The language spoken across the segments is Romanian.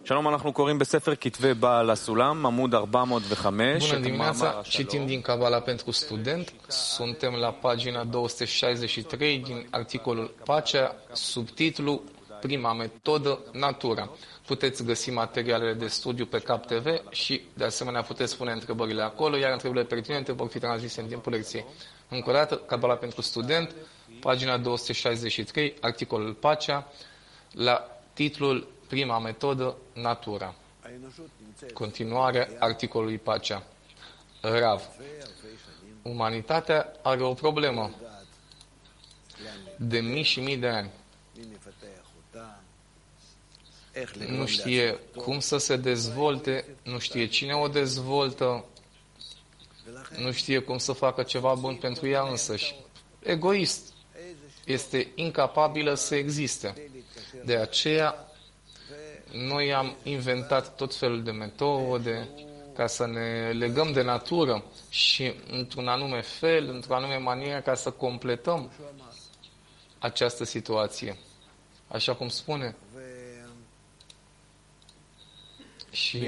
שלום, אנחנו קוראים בספר כתבי בעל הסולם, עמוד 405. Bună dimineața, citim din Cabala pentru student. Suntem la pagina 263 din articolul Pacea, subtitlu Prima metodă, natura. Puteți găsi materialele de studiu pe Cap TV și, de asemenea, puteți pune întrebările acolo, iar întrebările pertinente vor fi transmise în timpul lecției. Încă o dată, Cabala pentru student, pagina 263, articolul Pacea, la titlul Prima metodă, natura. Continuare articolului Pacea. Rav. Umanitatea are o problemă. De mii și mii de ani. Nu știe cum să se dezvolte, nu știe cine o dezvoltă, nu știe cum să facă ceva bun pentru ea însăși. Egoist. Este incapabilă să existe. De aceea, noi am inventat tot felul de metode ca să ne legăm de natură și într-un anume fel, într-o anume manieră, ca să completăm această situație. Așa cum spune. Și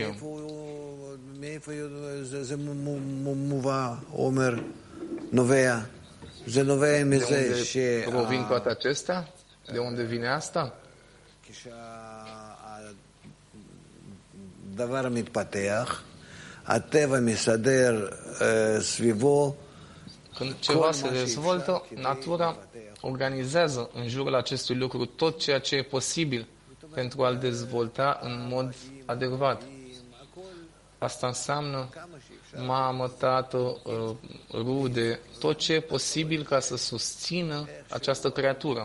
de unde provin toate acestea? De unde vine asta? דבר מתפתח, הטבע מסדר סביבו. Când ceva se dezvoltă, natura organizează în jurul acestui lucru tot ceea ce e posibil pentru a-l dezvolta în mod adecvat. Asta înseamnă mamă, tată, rude, tot ce e posibil ca să susțină această creatură.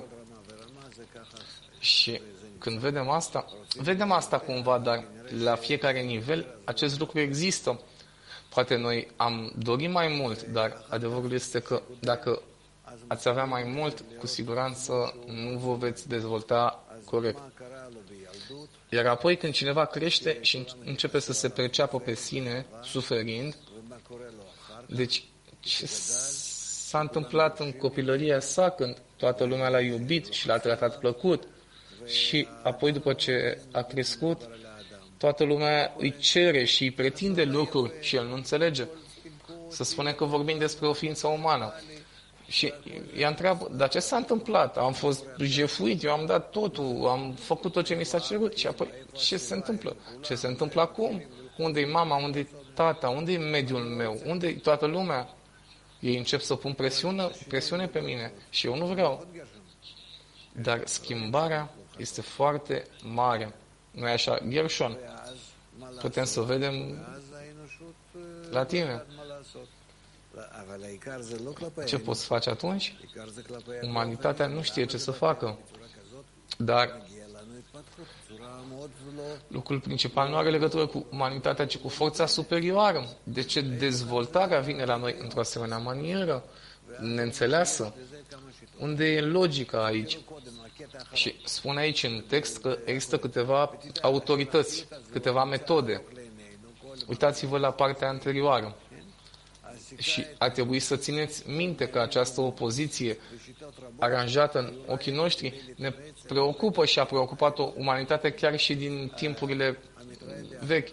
Și când vedem asta cumva, dar la fiecare nivel acest lucru există. Poate noi am dorit mai mult, dar adevărul este că dacă ați avea mai mult, cu siguranță nu vă veți dezvolta corect. Iar apoi când cineva crește și începe să se perceapă pe sine, suferind, deci ce s-a întâmplat în copilăria sa când toată lumea l-a iubit și l-a tratat plăcut, și apoi după ce a crescut, toată lumea îi cere și îi pretinde lucruri și el nu înțelege. Să spune că vorbim despre o ființă umană. Și ea întreabă, dar ce s-a întâmplat? Am fost jefuit, eu am dat totul, am făcut tot ce mi s-a cerut. Și apoi, ce se întâmplă? Ce se întâmplă acum? Unde-i mama? Unde-i tata? Unde-i mediul meu? Unde-i toată lumea? Ei încep să pun presiune pe mine și eu nu vreau. Dar schimbarea este foarte mare. Nu e așa? Gershon, putem să vedem la tine. Ce poți face atunci? Umanitatea nu știe ce să facă. Dar lucrul principal nu are legătură cu umanitatea, ci cu forța superioară. De ce dezvoltarea vine la noi într-o asemenea manieră neînțeleasă? Unde e logica aici? Și spune aici în text că există câteva autorități, câteva metode. Uitați-vă la partea anterioară. Și ar trebui să țineți minte că această opoziție aranjată în ochii noștri ne preocupă și a preocupat-o umanitatea chiar și din timpurile vechi.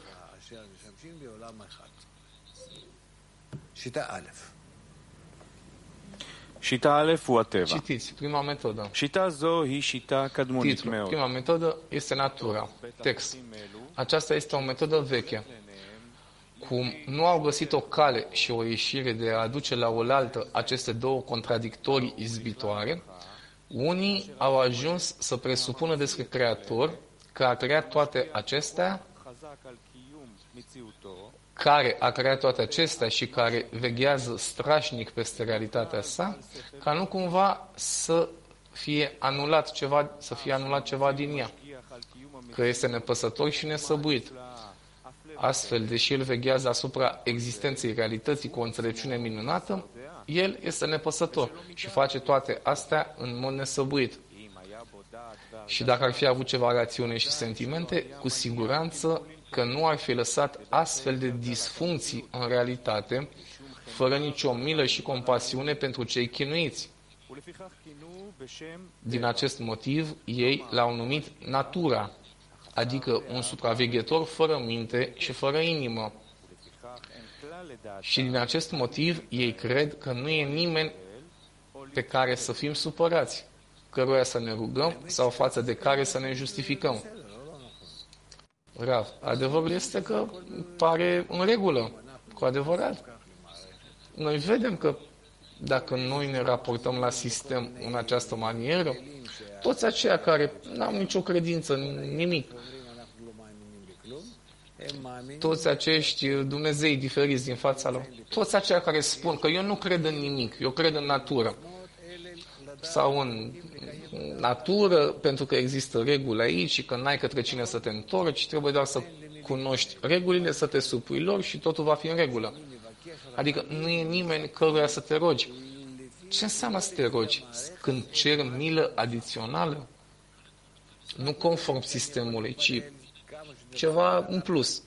שיטה א' הוא הטבע. Citiți, prima metodă. שיטה זו היא שיטה קדמונית Titlul. מאוד. Prima metodă este natura. Text. Aceasta este o metodă veche. Cum nu au găsit o cale și o ieșire de a aduce la oaltă aceste două contradictorii izbitoare, unii au ajuns să presupună despre Creator că a creat toate acestea, care a creat toate acestea și care veghează strașnic peste realitatea sa, ca nu cumva să fie anulat ceva din ea, că este nepăsător și nesăbuit. Astfel, deși el veghează asupra existenței realității cu o înțelepciune minunată, el este nepăsător și face toate astea în mod nesăbuit. Și dacă ar fi avut ceva rațiune și sentimente, cu siguranță că nu ar fi lăsat astfel de disfuncții în realitate, fără nicio milă și compasiune pentru cei chinuiți. Din acest motiv, ei l-au numit natura, adică un supraveghetor fără minte și fără inimă. Și din acest motiv ei cred că nu e nimeni pe care să fim supărați, căruia să ne rugăm sau față de care să ne justificăm. Rav, adevărul este că pare în regulă, cu adevărat. Noi vedem că dacă noi ne raportăm la sistem în această manieră, toți aceia care n-au nicio credință, nimic, toți acești Dumnezei diferiți din fața lor, toți aceia care spun că eu nu cred în nimic, eu cred în natură, sau în natură, pentru că există reguli aici și că n-ai către cine să te întorci, trebuie doar să cunoști regulile, să te supui lor și totul va fi în regulă. Adică nu e nimeni căruia să te rogi. Ce înseamnă să te rogi? Când ceri milă adițională? Nu conform sistemului, ci ceva în plus.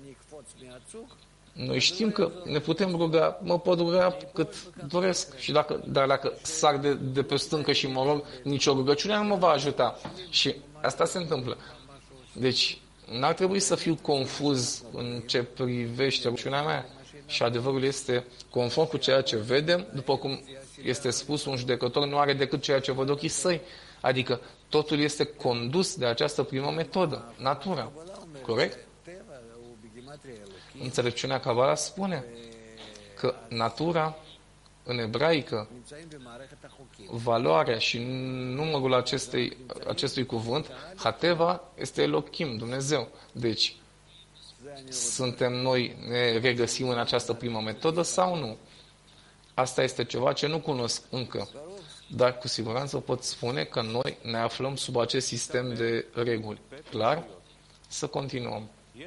Noi știm că ne putem ruga, mă pot ruga cât doresc, și dar dacă sar de pe stâncă și mă rog, nicio rugăciune nu mă va ajuta. Și asta se întâmplă. Deci, n-ar trebui să fiu confuz în ce privește rugăciunea mea. Și adevărul este, conform cu ceea ce vedem, după cum este spus, un judecător nu are decât ceea ce văd ochii săi. Adică totul este condus de această primă metodă, natura. Corect? Înțelepciunea Kabbalah spune că natura, în ebraică, valoarea și numărul acestui cuvânt, Hateva, este Elohim, Dumnezeu. Deci, suntem noi, ne regăsim în această primă metodă sau nu? Asta este ceva ce nu cunosc încă, dar cu siguranță pot spune că noi ne aflăm sub acest sistem de reguli. Clar? Să continuăm.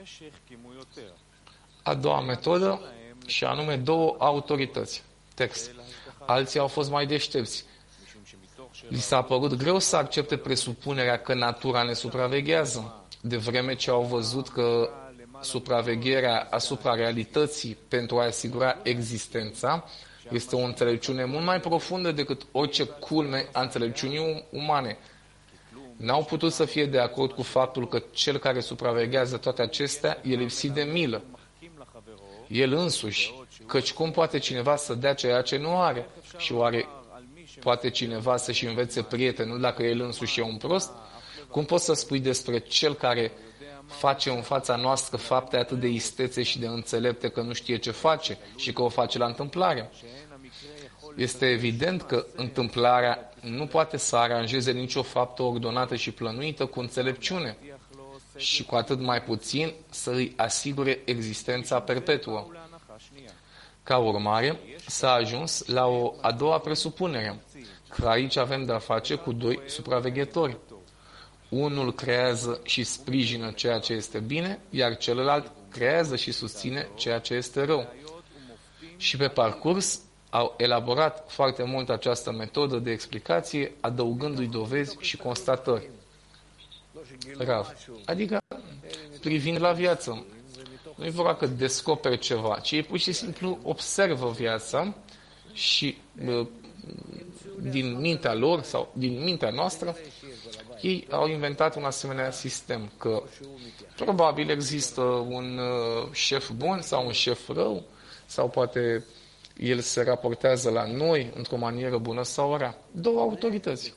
A doua metodă, și anume două autorități. Text. Alții au fost mai deștepți. Li s-a părut greu să accepte presupunerea că natura ne supraveghează, de vreme ce au văzut că supravegherea asupra realității pentru a asigura existența este o înțelepciune mult mai profundă decât orice culme a înțelepciunii umane. N-au putut să fie de acord cu faptul că cel care supraveghează toate acestea e lipsit de milă. El însuși, căci cum poate cineva să dea ceea ce nu are? Și oare poate cineva să-și învețe prietenul dacă el însuși e un prost? Cum poți să spui despre cel care face în fața noastră fapte atât de istețe și de înțelepte că nu știe ce face și că o face la întâmplare? Este evident că întâmplarea nu poate să aranjeze nicio faptă ordonată și plănuită cu înțelepciune și cu atât mai puțin să îi asigure existența perpetuă. Ca urmare, s-a ajuns la o a doua presupunere, că aici avem de-a face cu doi supraveghetori. Unul creează și sprijină ceea ce este bine, iar celălalt creează și susține ceea ce este rău. Și pe parcurs au elaborat foarte mult această metodă de explicație, adăugându-i dovezi și constatări. Rav. Adică, privind la viață, nu e vorba că descoperi ceva, ci ei pur și simplu observă viața și din mintea lor sau din mintea noastră, ei au inventat un asemenea sistem, că probabil există un șef bun sau un șef rău, sau poate el se raportează la noi într-o manieră bună sau rea. Două autorități.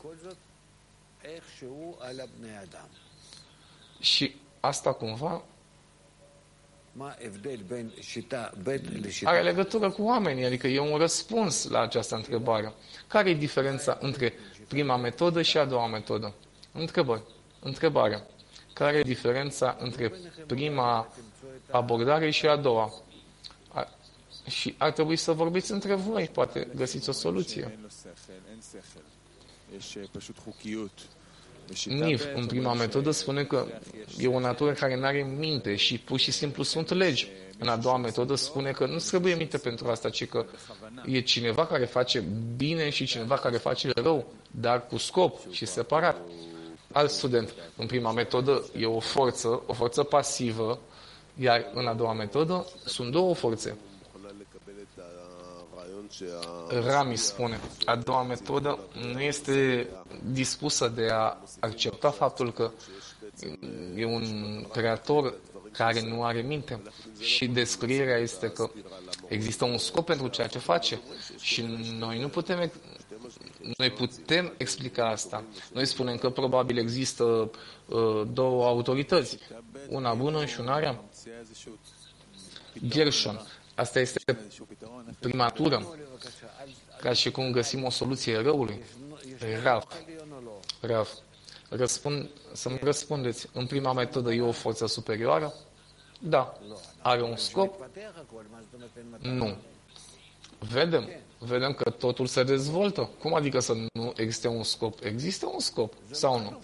Și asta cumva are legătură cu oamenii, adică e un răspuns la această întrebare. Care e diferența între prima metodă și a doua metodă? Întrebare. Care e diferența între prima abordare și a doua? Și ar trebui să vorbiți între voi, poate găsiți o soluție. Niv, în prima metodă, spune că e o natură care nu are minte și pur și simplu sunt legi. În a doua metodă spune că nu trebuie minte pentru asta, ci că e cineva care face bine și cineva care face rău, dar cu scop și separat. Alt student, în prima metodă, e o forță pasivă, iar în a doua metodă sunt două forțe. Rami spune, a doua metodă nu este dispusă de a accepta faptul că e un creator care nu are minte. Și descrierea este că există un scop pentru ceea ce face și noi putem explica asta. Noi spunem că probabil există două autorități, una bună și una rea. Gershon. Asta este prima tură, ca și cum găsim o soluție răului. Rav. Să-mi răspundeți. În prima metodă e o forță superioară? Da. Are un scop? Nu. Vedem că totul se dezvoltă. Cum adică să nu existe un scop? Există un scop sau nu?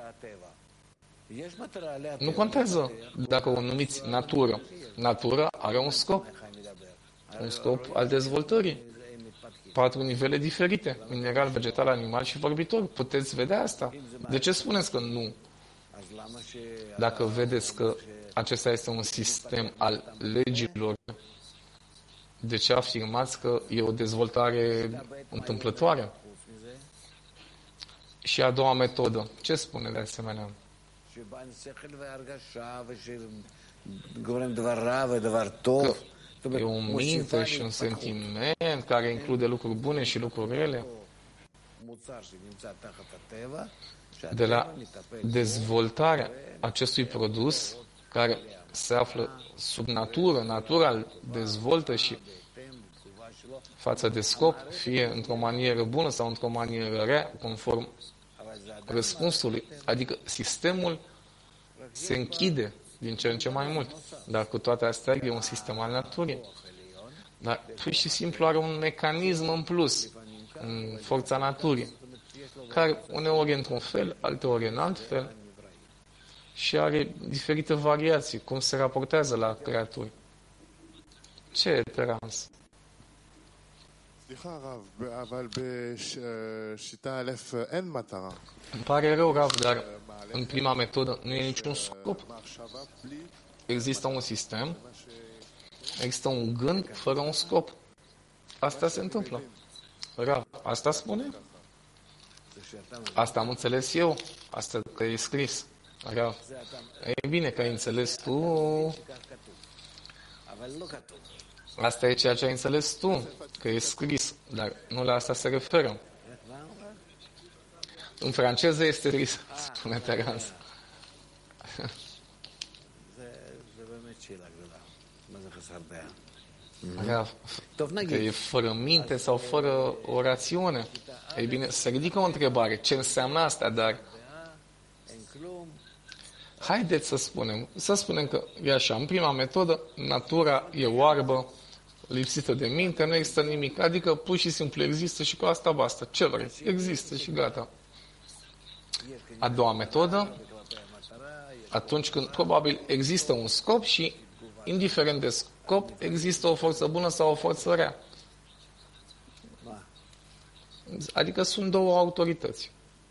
Nu contează dacă o numiți natură. Natura are un scop. Un scop al dezvoltării. 4 nivele diferite. Mineral, vegetal, animal și vorbitor. Puteți vedea asta. De ce spuneți că nu? Dacă vedeți că acesta este un sistem al legilor, de ce afirmați că e o dezvoltare întâmplătoare? Și a doua metodă. Ce spune de asemenea? Că e o minte și un sentiment care include lucruri bune și lucruri rele. De la dezvoltarea acestui produs care se află sub natură, natura îl dezvoltă și față de scop, fie într-o manieră bună sau într-o manieră rea, conform răspunsului. Adică sistemul se închide din ce în ce mai mult. Dar cu toate astea e un sistem al naturii. Dar pur și simplu are un mecanism în plus, în forța naturii, care uneori e într-un fel, alteori în alt fel și are diferite variații, cum se raportează la creaturi. Ce e Terans? Îmi pare rău, Rav, dar în prima metodă nu e niciun scop. Există un sistem, există un gând fără un scop. Asta se întâmplă. Rav, asta spune? Asta am înțeles eu. Asta că e scris. Rav. E bine că ai înțeles tu. Asta e ceea ce ai înțeles tu, că e scris, dar nu la asta se referă. În franceză este scris, spune Terans. Că e fără minte sau fără o rațiune. Ei bine, se ridică o întrebare. Ce înseamnă asta? Dar haideți să spunem că e așa. În prima metodă, natura e oarbă, lipsită de minte, nu există nimic. Adică pur și simplu există și cu asta basta. Ce vreți? Există și gata. A doua metodă, atunci când probabil există un scop și, indiferent de scop, există o forță bună sau o forță rea. Adică sunt două autorități.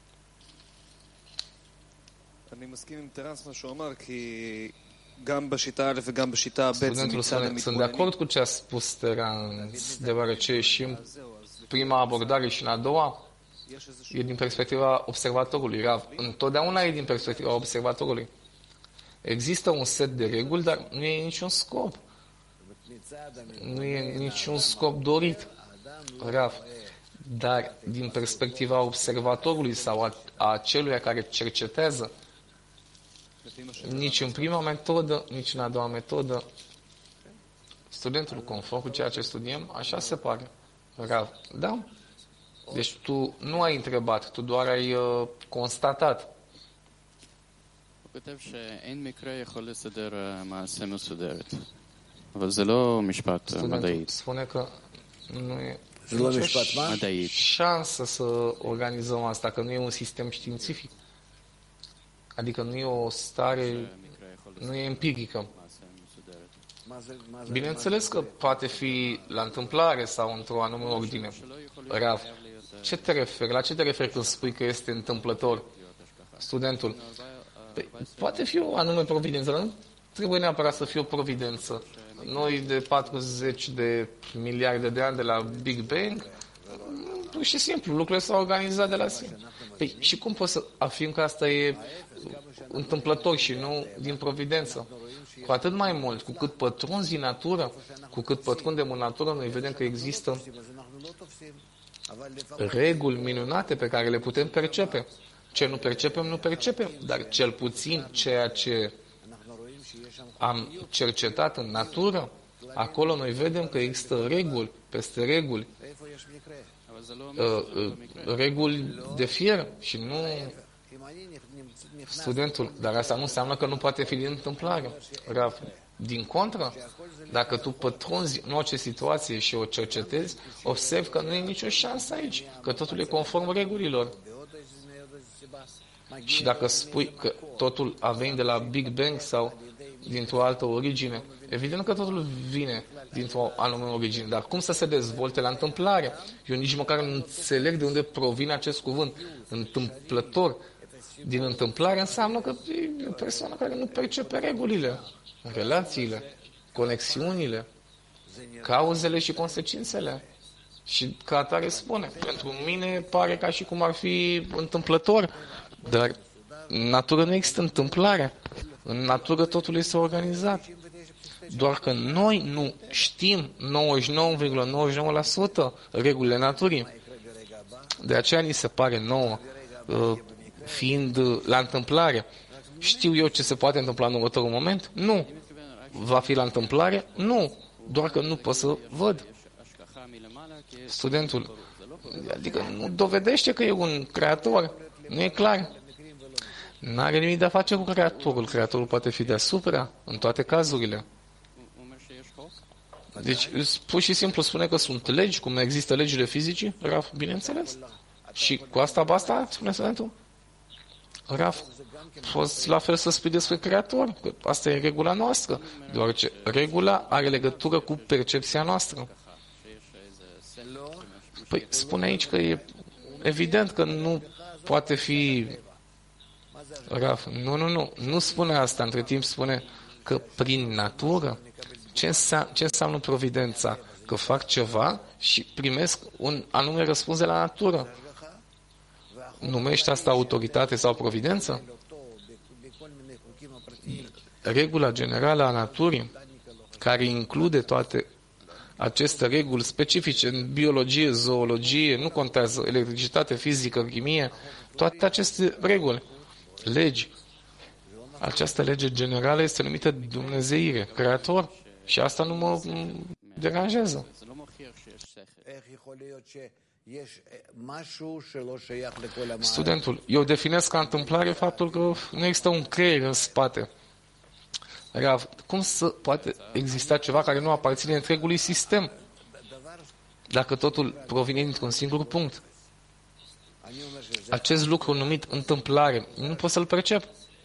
Sunt de acord cu ce a spus Terans, deoarece și în prima abordare și în a doua e din perspectiva observatorului. Rav, întotdeauna e din perspectiva observatorului. Există un set de reguli, dar nu e niciun scop. Nu e niciun scop dorit. Rav. Dar din perspectiva observatorului sau a celuia care cercetează, nici în prima metodă, nici în a doua metodă, studentul, conform cu ceea ce studiem, așa se pare. Rav. Da? Deci tu nu ai întrebat, tu doar ai constatat. כותב שאין מקרה יכול לסדר מעשה מסודרת. אבל זה לא משפט מדעי. Spune că nu e nicio șansă să organizăm asta, că nu e un sistem științific. Adică nu e o stare, nu e empirică. Bineînțeles că poate fi la întâmplare sau într-o anume ordine. Rav, ce te referi? La ce te referi când spui că este întâmplător? Studentul. Păi, poate fi o anume providență, nu trebuie neapărat să fie o providență. Noi de 40 de miliarde de ani de la Big Bang pur și simplu, lucrurile s-au organizat de la sine. Păi, și cum poți să afirm că asta e întâmplător și nu din providență? Cu atât mai mult, cu cât pătrunzi din natură, cu cât pătrundem în natură, noi vedem că există reguli minunate pe care le putem percepe. Ce nu percepem, nu percepem, dar cel puțin ceea ce am cercetat în natură, acolo noi vedem că există reguli, peste reguli, reguli de fier și nu studentul. Dar asta nu înseamnă că nu poate fi din întâmplare. Din contră, dacă tu pătrunzi în orice situație și o cercetezi, observi că nu e nicio șansă aici, că totul e conform regulilor. Și dacă spui că totul a venit de la Big Bang sau dintr-o altă origine, evident că totul vine dintr-o anume origine. Dar cum să se dezvolte la întâmplare? Eu nici măcar nu înțeleg de unde provine acest cuvânt. Întâmplător. Din întâmplare înseamnă că e o persoană care nu percepe regulile, relațiile, conexiunile, cauzele și consecințele. Și ca atare spune, pentru mine pare ca și cum ar fi întâmplător, dar în natură nu există întâmplare. În natură totul este organizat. Doar că noi nu știm 99,99% regulile naturii. De aceea ni se pare nouă, fiind la întâmplare. Știu eu ce se poate întâmpla în următorul moment? Nu. Va fi la întâmplare? Nu. Doar că nu pot să văd. Studentul, adică nu dovedește că e un creator. Nu e clar. N-are nimic de a face cu creatorul. Creatorul poate fi deasupra, în toate cazurile. Deci, pur și simplu spune că sunt legi, cum există legile fizicii, Raf, bineînțeles. Și cu asta basta, spune studentul? Raf, poți la fel să spui despre creator, că asta e regula noastră, deoarece regula are legătură cu percepția noastră. Păi, spune aici că e evident că nu poate fi Raf. Nu spune asta, între timp spune că prin natură, ce înseamnă providența? Că fac ceva și primesc un anume răspuns de la natură. Numește asta autoritate sau providență? Regula generală a naturii, care include toate aceste reguli specifice în biologie, zoologie, nu contează, electricitate, fizică, chimie, toate aceste reguli, legi. Această lege generală este numită Dumnezeire, creator, și asta nu mă deranjează. Studentul, eu definesc ca întâmplare faptul că nu există un creier în spate. Cum să poate exista ceva care nu aparține întregului sistem, dacă totul provine dintr-un singur punct? Acest lucru numit întâmplare, nu pot să-l percep.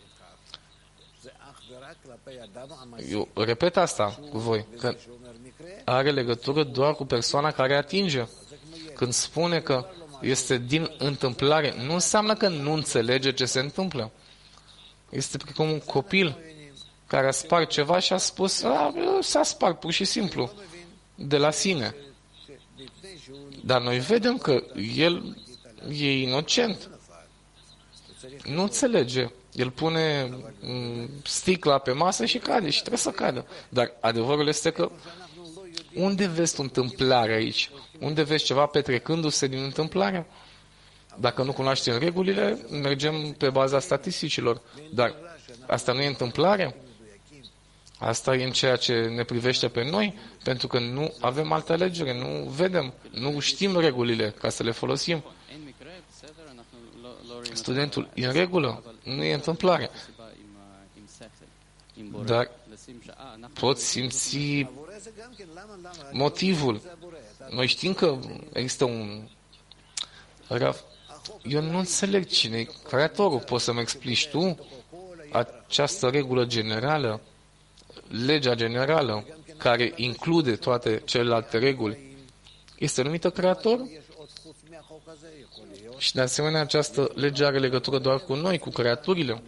Eu repet asta cu voi, că are legătură doar cu persoana care atinge. Când spune că este din întâmplare, nu înseamnă că nu înțelege ce se întâmplă. Este precum un copil care a spart ceva și a spus, s-a spart pur și simplu, de la sine. Dar noi vedem că el e inocent. Nu înțelege. El pune sticla pe masă și cade și trebuie să cadă. Dar adevărul este că unde vezi întâmplare aici? Unde vezi ceva petrecându-se din întâmplare? Dacă nu cunoaștem regulile, mergem pe baza statisticilor. Dar asta nu e întâmplare? Asta e în ceea ce ne privește pe noi, pentru că nu avem altă alegere, nu vedem, nu știm regulile ca să le folosim. Studentul, e în regulă, nu e întâmplare. Dar poți simți motivul. Noi știm că există un... Eu nu înțeleg cine e creatorul. Poți să-mi explici tu această regulă generală, legea generală, care include toate celelalte reguli, este numită creator? Și de asemenea, această lege are legătură doar cu noi, cu creaturile.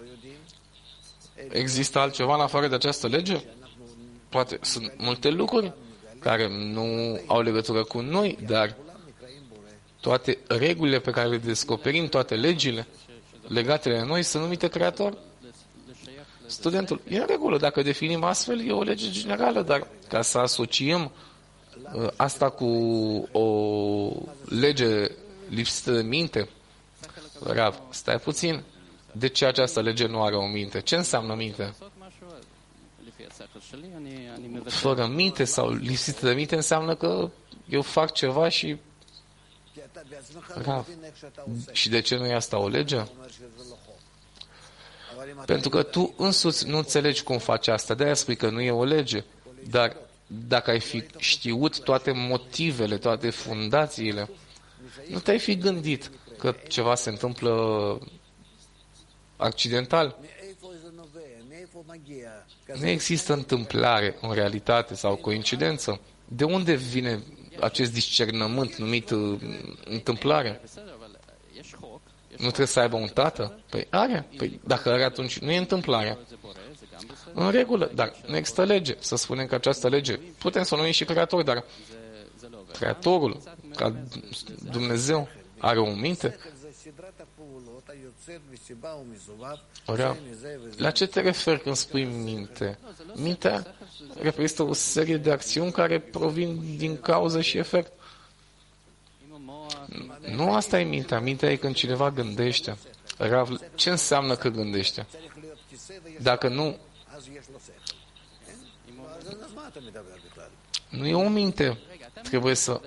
Există altceva în afară de această lege? Poate sunt multe lucruri care nu au legătură cu noi, dar toate regulile pe care le descoperim, toate legile legate de noi sunt numite creator? Studentul, e în regulă, dacă definim astfel, e o lege generală, dar ca să asociem asta cu o lege lipsită de minte, Rav, stai puțin, de ce această lege nu are o minte? Ce înseamnă minte? Fără minte sau lipsită de minte înseamnă că eu fac ceva și Rav, și de ce nu e asta o lege? Pentru că tu însuți nu înțelegi cum faci asta, de-aia spui că nu e o lege. Dar dacă ai fi știut toate motivele, toate fundațiile, nu te-ai fi gândit că ceva se întâmplă accidental. Nu există întâmplare în realitate sau coincidență. De unde vine acest discernământ numit întâmplare? Nu trebuie să aibă un tată? Păi are. Păi dacă are, atunci nu e întâmplarea. În regulă, dar nu există lege. Să spunem că această lege, putem să o numim și creator, dar creatorul, ca Dumnezeu, are o minte? La ce te referi când spui minte? Mintea reprezintă o serie de acțiuni care provin din cauză și efect. Nu asta e mintea. Mintea e când cineva gândește. Rav, ce înseamnă că gândește? Dacă nu, nu e o minte. Trebuie să...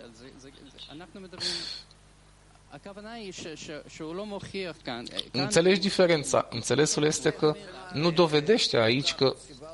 Înțelegi diferența. Înțelesul este că nu dovedește aici că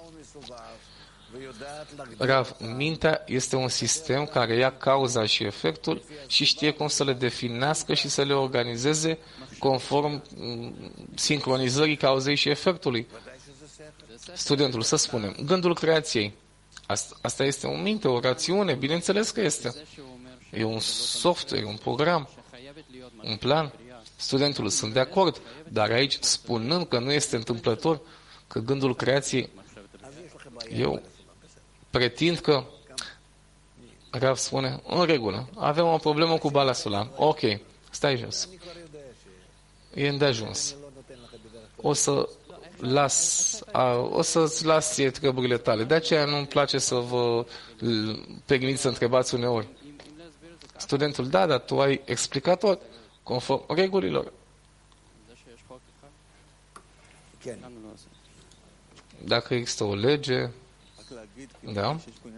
Rav, mintea este un sistem care ia cauza și efectul și știe cum să le definească și să le organizeze conform sincronizării cauzei și efectului. Studentul, să spunem, gândul creației. Asta este o minte, o rațiune, bineînțeles că este. E un software, un program, un plan. Studentul, sunt de acord, dar aici, spunând că nu este întâmplător, că gândul creației, eu pretind că Rav spune, în regulă, avem o problemă cu Bala Sulam. Ok, stai jos. E îndeajuns. O să-ți las ție treburile tale. De aceea nu-mi place să vă permit să întrebați uneori. Studentul, da, dar tu ai explicat-o conform regulilor. Dacă există o lege, da?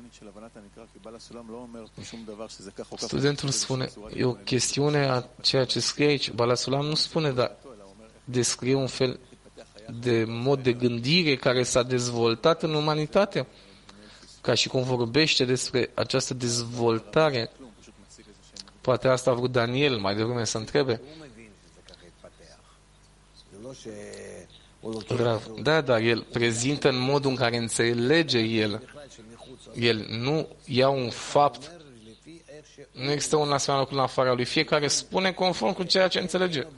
Studentul spune, e o chestiune a ceea ce scrie aici. Bala Sulam nu spune, dar descrie un fel de mod de gândire care s-a dezvoltat în umanitate, ca și cum vorbește despre această dezvoltare. Poate asta a vrut Daniel mai devreme să întrebe. Da, dar el prezintă în modul în care înțelege el. El nu ia un fapt. Nu există un asemenea lucru în afara lui. Fiecare spune conform cu ceea ce înțelege.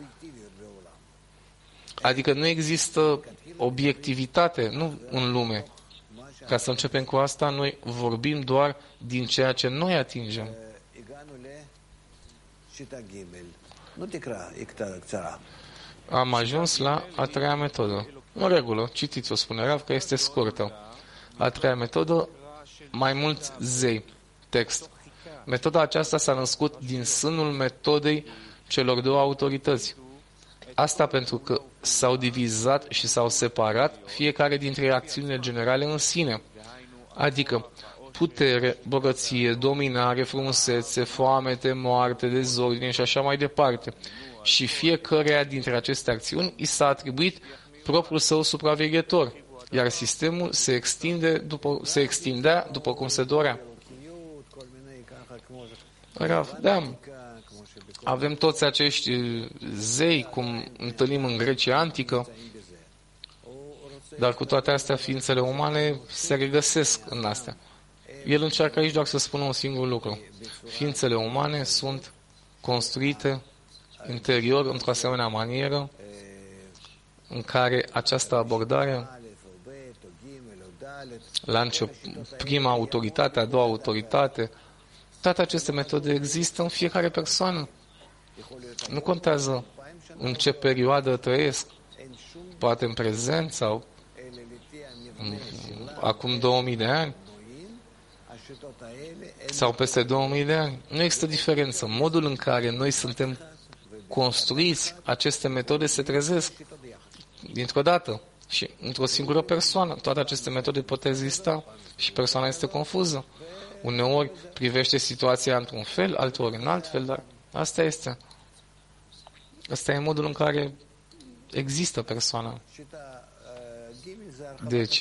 Adică nu există obiectivitate, nu în lume. Ca să începem cu asta, noi vorbim doar din ceea ce noi atingem. Am ajuns la a treia metodă. În regulă, citiți-o, spune Rav, că este scurtă. A treia metodă, mai mulți zei. Text. Metoda aceasta s-a născut din sânul metodei celor două autorități. Asta pentru că s-au divizat și s-au separat fiecare dintre acțiunile generale în sine. Adică putere, bogăție, dominare, frumusețe, foamete, moarte, dezordine și așa mai departe. Și fiecăreia dintre aceste acțiuni i s-a atribuit propriul său supraveghetor, iar sistemul se extindea după cum se dorea. Rav, da, avem toți acești zei, cum întâlnim în Grecia antică, dar cu toate astea, ființele umane se regăsesc în astea. El încearcă aici doar să spună un singur lucru. Ființele umane sunt construite interior într-o asemenea manieră în care această abordare, la început, prima autoritate, a doua autoritate, toate aceste metode există în fiecare persoană. Nu contează în ce perioadă trăiesc, poate în prezent sau acum 2000 de ani sau peste 2000 de ani. Nu există diferență. Modul în care noi suntem construiți, aceste metode se trezesc dintr-o dată și într-o singură persoană. Toate aceste metode pot exista și persoana este confuză. Uneori privește situația într-un fel, alteori în alt fel, dar asta este. Asta e modul în care există persoana. Deci,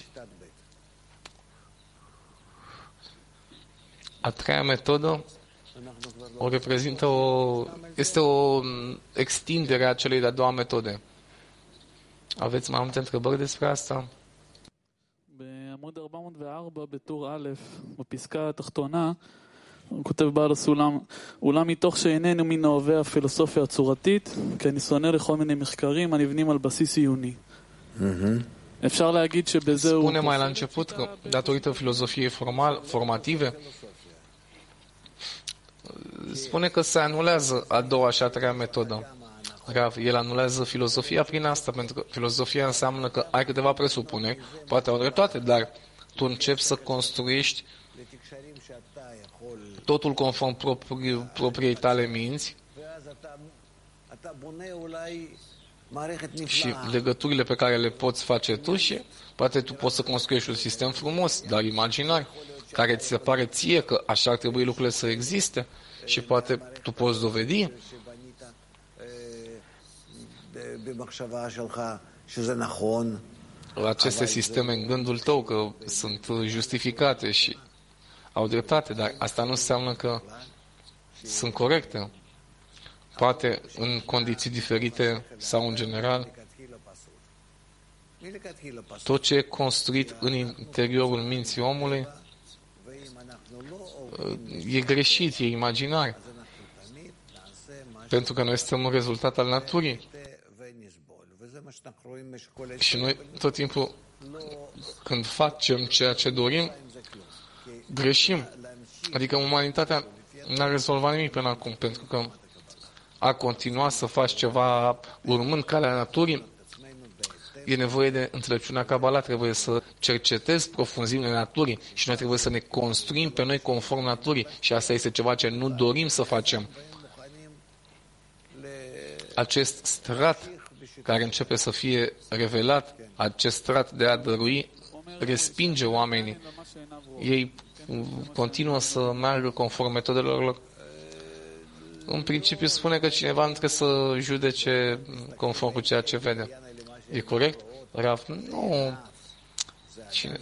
a treia metodă o reprezintă este o extindere a celei de-a doua metode. Aveți mai multe întrebări despre asta? בעמוד 404 בטור א', בפסקה התחתונה, הוא כותב בעל הסולם, אולם מתוך שאיננו מן אוהבי הפילוסופיה הצורתית, כי אני שונא לכל מיני מחקרים הנבנים על בסיס עיוני. אפשר להגיד שבזה הוא... Spune mai la început că, datorită filozofiei formative, spune că se anulează a doua și a treia metodă. El anulează filozofia prin asta, pentru că filozofia înseamnă că ai câteva presupuneri, poate au dreptate, dar tu începi să construiești totul conform propriei tale minți și legăturile pe care le poți face tu și poate tu poți să construiești un sistem frumos, dar imaginar, care ți se pare ție că așa ar trebui lucrurile să existe și poate tu poți dovedi aceste sisteme în gândul tău că sunt justificate și au dreptate, dar asta nu înseamnă că sunt corecte. Poate în condiții diferite sau în general. Tot ce e construit în interiorul minții omului e greșit, e imaginar. Pentru că noi suntem un rezultat al naturii. Și noi tot timpul când facem ceea ce dorim, greșim. Adică umanitatea n-a rezolvat nimic până acum, pentru că a continuat să faci ceva urmând calea naturii, e nevoie de înțelepciunea Kabbalah, trebuie să cercetezi profunzimile naturii și noi trebuie să ne construim pe noi conform naturii și asta este ceva ce nu dorim să facem. Acest strat care începe să fie revelat, acest strat de a dărui, respinge oamenii. Ei continuă să meargă conform metodelor lor. În principiu spune că cineva nu trebuie să judece conform cu ceea ce vede. E corect? Rav? Nu. Cine?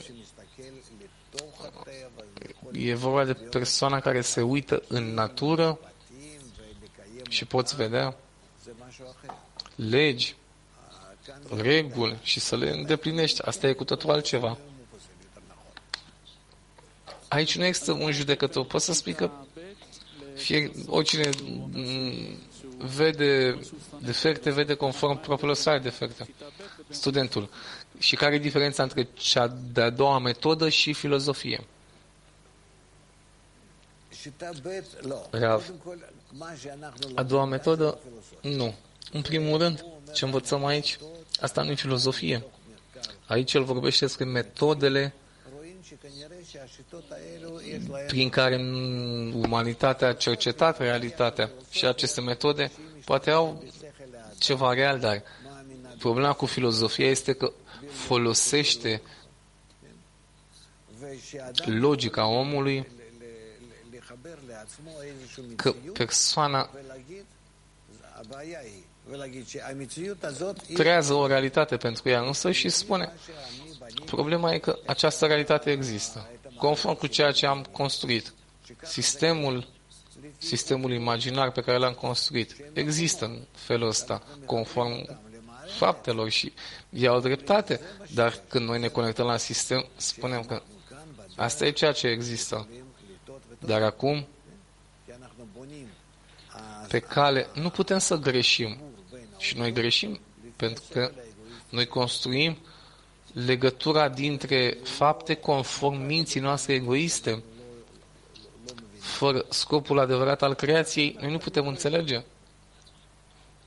E vorba de persoana care se uită în natură și poți vedea legi, reguli și să le îndeplinești. Asta e cu totul altceva. Aici nu există un judecător. Poți să spui că oricine vede defecte, vede conform propriilor sale defecte. Studentul. Și care e diferența între cea de-a doua metodă și filozofie? Rav. A doua metodă? Nu. În primul rând, ce învățăm aici, asta nu e filozofie. Aici el vorbește despre metodele prin care umanitatea a cercetat realitatea și aceste metode poate au ceva real, dar problema cu filozofia este că folosește logica omului, că persoana creează o realitate pentru ea însă și spune problema e că această realitate există conform cu ceea ce am construit. Sistemul imaginar pe care l-am construit există în felul ăsta, conform faptelor și iau dreptate, dar când noi ne conectăm la sistem, spunem că asta e ceea ce există. Dar acum, pe cale, nu putem să greșim. Și noi greșim pentru că noi construim legătura dintre fapte conform minții noastre egoiste. Fără scopul adevărat al creației, noi nu putem înțelege.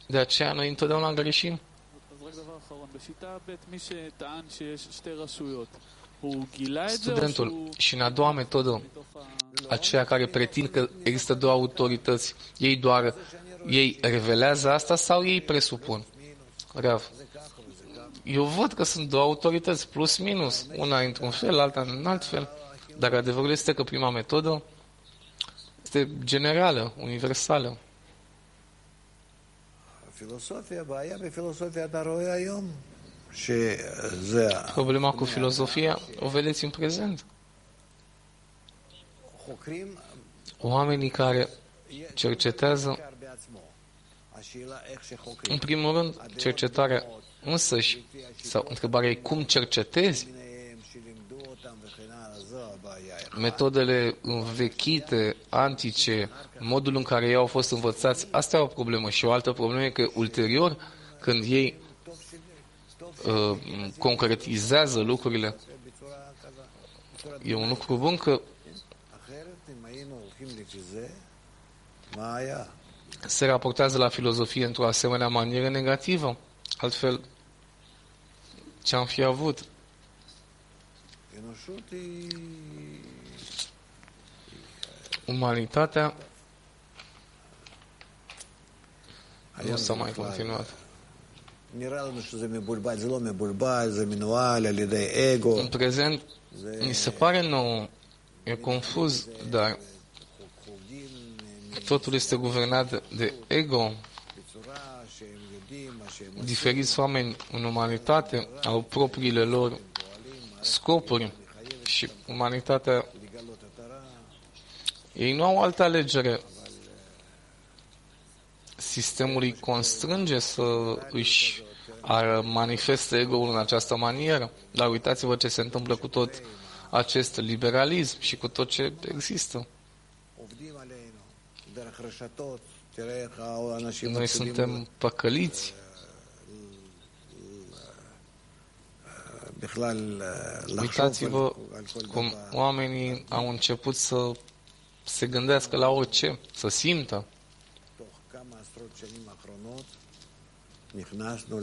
De aceea noi întotdeauna greșim. אז רק דבר אחרון, בשיטה ב' מי שטען שיש שתי רשויות, הוא גילה את זה או Studentul. שהוא... Și în a doua metodă, aceia care pretind că există două autorități, ei revelează asta sau ei presupun? Rav. Eu văd că sunt două autorități, plus minus. Una într-un fel, alta în alt fel. Dar adevărul este că prima metodă este generală, universală. פילוסופיה, הבעיה בפילוסופיה אתה רואה היום שזה Problema cu filozofia o vedeți în prezent. חוקרים Oamenii care cercetează, בעצמו. השאלה איך שחוקרים. în primul rând, cercetarea însăși, sau întrebarea e cum cercetezi, ביניהם שלימדו אותם וכן הלאה, זו הבעיה. metodele învechite, antice, modul în care ei au fost învățați, asta e o problemă. Și o altă problemă e că ulterior, când ei concretizează lucrurile, e un lucru bun că אחרת אם היינו הולכים לפי זה, מה היה? se raportează la filozofie într-o asemenea manieră negativă. Altfel, ce am fi avut? האנושות היא... Umanitatea nu היום s-a זה mai בכלל- continuat. נראה לנו שזה מבולבל, זה לא מבולבל, זה מנוהל על ידי אגו. În prezent, mi se pare nou, e confuz, dar totul este guvernat de ego. בצורה שהם יודעים מה שהם Diferiți oameni în umanitate au propriile lor scopuri și umanitatea, לגלות את הרע, ei nu au altă alegere. Sistemul îi constrânge să își manifeste ego-ul în această manieră. Dar uitați-vă ce se întâmplă cu tot acest liberalism și cu tot ce există. עובדים עלינו דרך רשתות, תראה איך האנשים Noi suntem păcăliți. בכלל לחשוב Uitați-vă על כל cum דבר. oamenii au început să se gândească la orice, să simtă. תוך כמה עשרות שנים האחרונות נכנסנו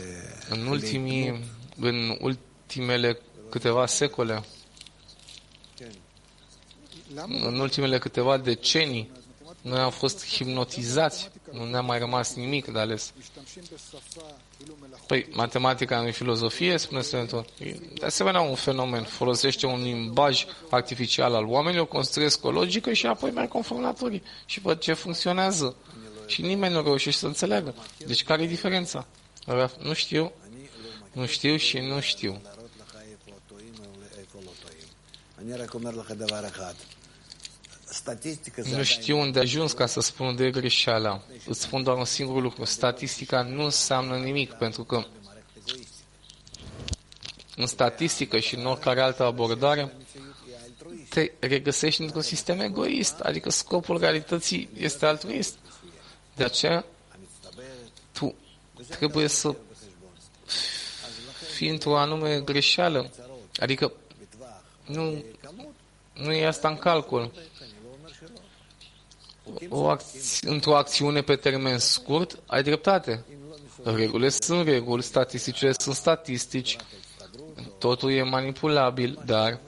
În ultimele câteva secole, în ultimele câteva decenii, noi am fost hipnotizați, nu ne-a mai rămas nimic de ales. Păi, matematica nu filozofie, spune studentul. E de asemenea un fenomen. Folosește un limbaj artificial al oamenilor, construiesc o logică și apoi merg conform naturii. Și văd ce funcționează. Și nimeni nu reușește să înțeleagă. Deci care e diferența? Nu știu. Nu știu și nu știu. להראות לך איפה טועים ואיפה לא טועים. אני רק אומר לך דבר אחד. סטטיסטיקה זה Nu știu unde a ajuns ca să spun unde e greșeala. Îți spun doar un singur lucru. Statistica nu înseamnă nimic, pentru că în statistică și în oricare altă abordare te regăsești într-un sistem egoist, adică scopul realității este altruist. De aceea, tu trebuie să fii într-o anume greșeală. Adică nu e asta în calcul. Într-o acțiune pe termen scurt, ai dreptate. Regulile sunt reguli, statisticile sunt statistici, totul e manipulabil, dar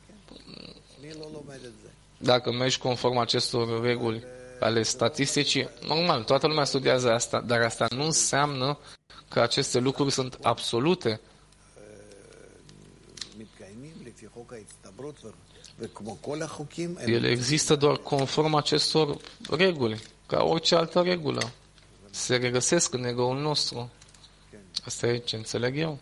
dacă mergi conform acestor reguli ale statisticii, normal, toată lumea studiază asta, dar asta nu înseamnă că aceste lucruri sunt absolute. Ele există doar conform acestor reguli, ca orice altă regulă. Se regăsesc în ego-ul nostru. Asta e ce înțeleg eu.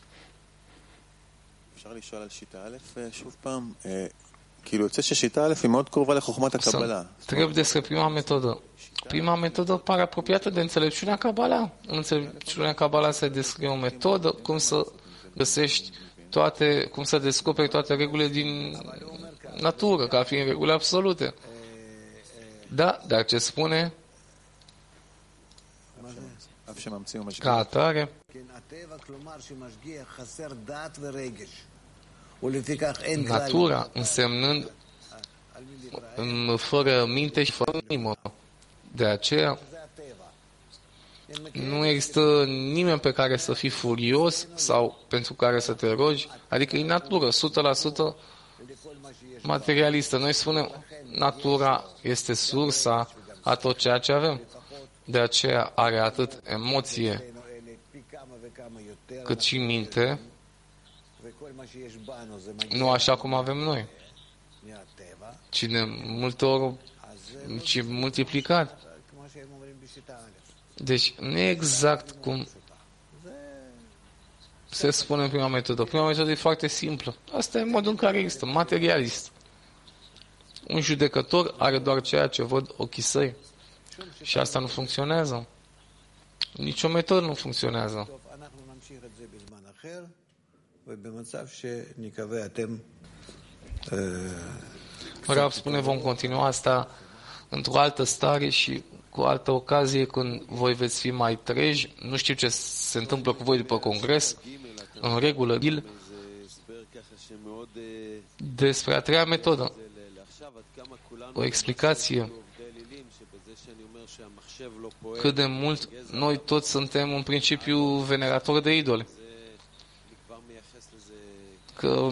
אפשר לשאול על שיטה א' שוב פעם, כאילו יוצא ששיטה א' היא מאוד קרובה לחוכמת הקבלה. Trebuie despre prima metodă. Prima metodă pare apropiată de înțelepciunea Kabbalah. În înțelepciunea Kabbalah se descrie o metodă cum să găsești toate, cum să descoperi toate regulile din natură, ca fiind reguli absolute. Da, dar ce spune אף שממציא ומשגיח. ca atare, הטבע, כלומר שמשגיח חסר דעת ורגש. ולפיכך אין כלל. natura însemnând fără minte și fără inimă. De aceea, זה הטבע. Nu există nimeni pe care să fii furios sau pentru care să te rogi. Adică e natură, 100% materialistă. Noi spunem, natura este sursa a tot ceea ce avem. De aceea are atât emoție cât și minte, nu așa cum avem noi, ci de multe ori ci multiplicat. Deci nu e exact cum se spune în prima metodă. Prima metodă e foarte simplă. Asta e modul în care există, materialist. Un judecător are doar ceea ce văd ochii săi. Și asta nu funcționează. Nici o metodă nu funcționează. Rav spune, vom continua asta într-o altă stare și cu altă ocazie când voi veți fi mai treji. Nu știu ce se întâmplă cu voi după congres. În regulă, despre a treia metodă. O explicație cât de mult noi toți suntem în principiu veneratori de idoli. Că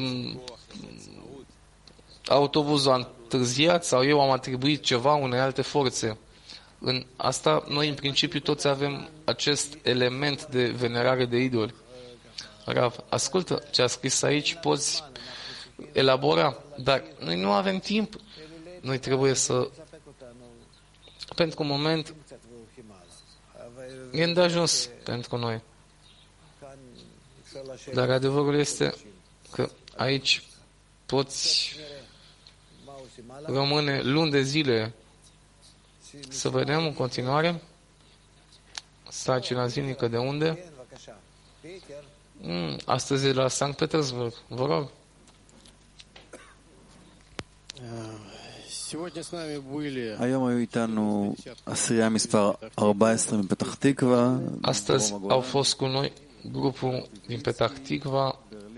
autobuzul a întârziat sau eu am atribuit ceva unei alte forțe. În asta, noi în principiu toți avem acest element de venerare de idoli. Rav, ascultă ce a scris aici, poți elabora, dar noi nu avem timp. Noi trebuie să... Pentru un moment e îndeajuns pentru noi. Dar adevărul este că aici poți rămâne luni de zile. Să vedem în continuare sarcina zilnică de unde? Astăzi e la Sankt Petersburg. Vă rog. היום היו איתנו עשירייה מספר 14 מפתח תקווה. Astăzi au fost cu noi grupul din Petah Tikva,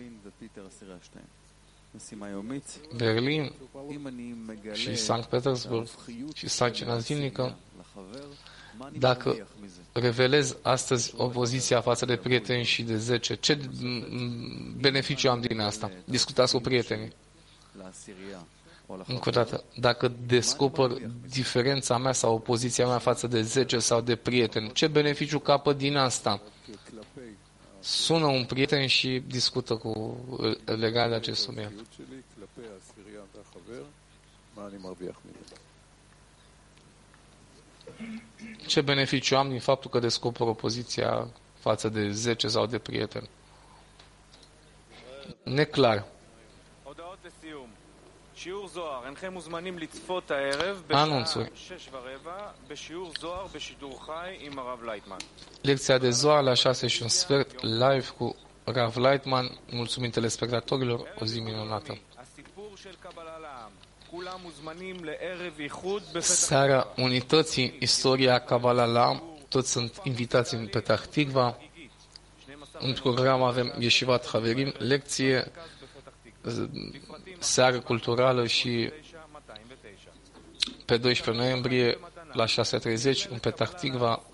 Berlin și Sankt Petersburg și sarcina zilnică. Dacă revelez astăzi opoziția față de prieteni și de 10, ce beneficiu am din asta? Discutați cu prietenii. Încă o dată, dacă descoper diferența mea sau opoziția mea față de 10 sau de prieteni, ce beneficiu capăt din asta? Sună un prieten și discută cu legat de acest subiect. Ce beneficiu am din faptul că descoper opoziția față de 10 sau de prieteni? Neclar. Anunțuri. Lecția de Zohar la 6:15 live cu Rav Lightman. Mulțumim telespectatorilor, o zi minunată. Seara Unității, istoria Kabbalah La'am, toți sunt invitați în Petah Tikva. În program avem Yeshivat Haverim, lecție, seară culturală și pe 12 noiembrie la 6:30 în Petah Tikva.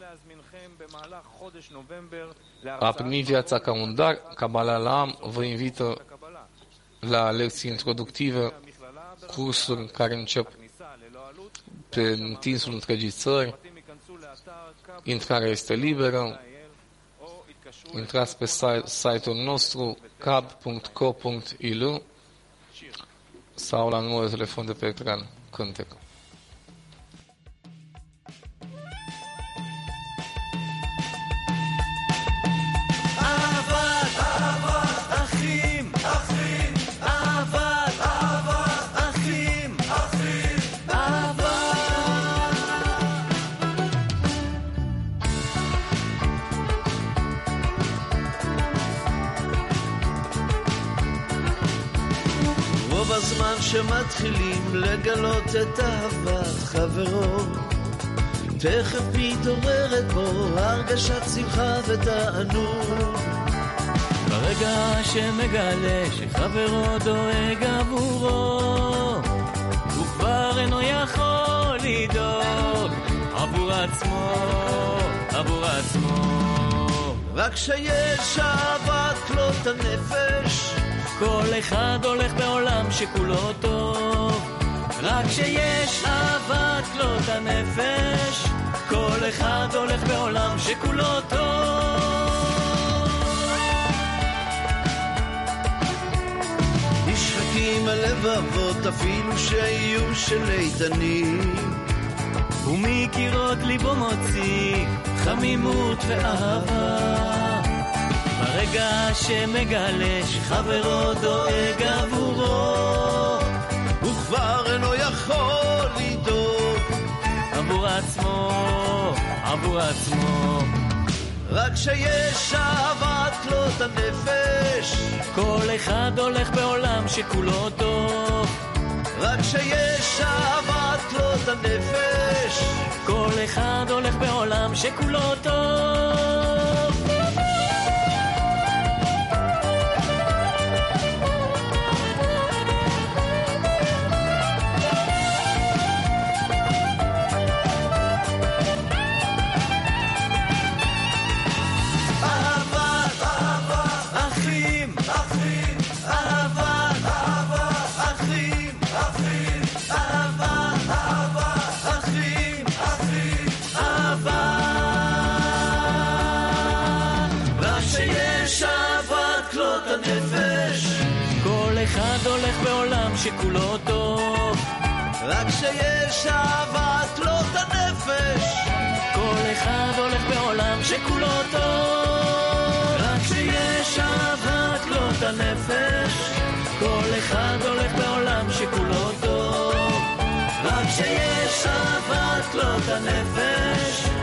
A primi viața ca un dar, Kabbalah La'am vă invită la lecții introductive, cursuri care încep pe întinsul întregii țări. Intrarea este liberă. Intrați pe site-ul nostru cab.co.il sau la numărul de telefon de pe ecran. Cântec. בזמן שמתחילים לגלות את אהבת חברו תכף מתעוררת בו הרגשת שמחה ותענוג ברגע שמגלה שחברו דואג עבורו הוא כבר אינו יכול לדאוג עבור עצמו עבור עצמו. רק שיש אהבת כלות הנפש, כל אחד הולך בעולם שכולו טוב. רק שיש אהבת כלות הנפש, כל אחד הולך בעולם שכולו טוב. נשחקים הלבבות אפילו שיהיו של איתנים, ומקירות ליבו מוציא חמימות ואהבה. ברגע שמגלה שחברו דואג עבורו, הוא כבר אינו יכול לדאוג עבור עצמו, עבור עצמו. רק שיש אהבת כלות הנפש, כל אחד הולך בעולם שכולו טוב. רק שיש אהבת כלות הנפש, כל אחד הולך בעולם שכולו טוב. אחד הולך בעולם שכולו טוב. רק שיש אהבת כלות הנפש, כל אחד הולך בעולם שכולו טוב. רק שיש אהבת כלות הנפש, כל אחד הולך בעולם שכולו טוב. רק שיש אהבת כלות הנפש,